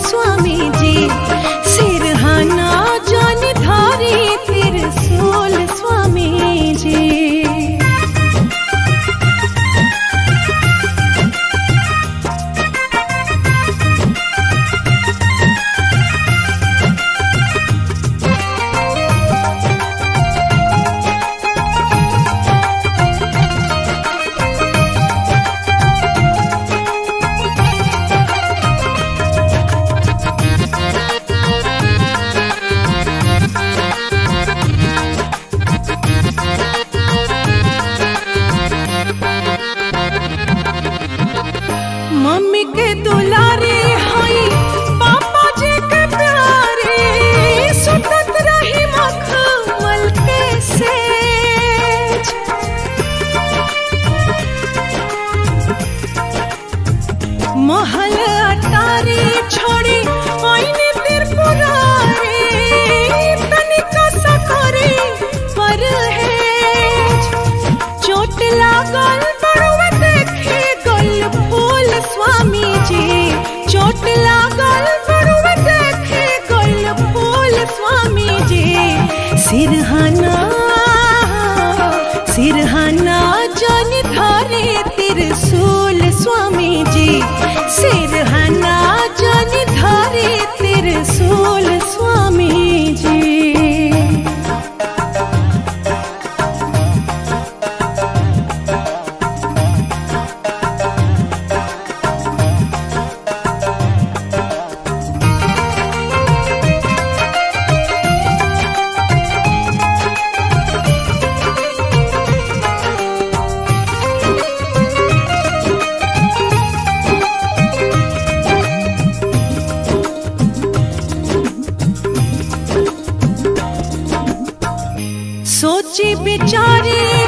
स्वामी जी, सिरहाना जान धारी त्रिशूल स्वामी जी। मम्मी के दुलारे हई पापा जी के प्यारे, सुतत रही मखमल के सेज। महल अटारी छोड़ी आईने त्रिपुरारी, तनिका सकरी परहेज। चोट लागल बड़ुआ देखे गल फूल स्वामी जी, चोट लागल बड़ुआ देखे गल फूल स्वामी जी। सिरहाना सिरहाना जान धारे त्रिशूल स्वामी जी, सिरहाना जान धारे त्रिशूल स्वामी जी। सोची बिचारी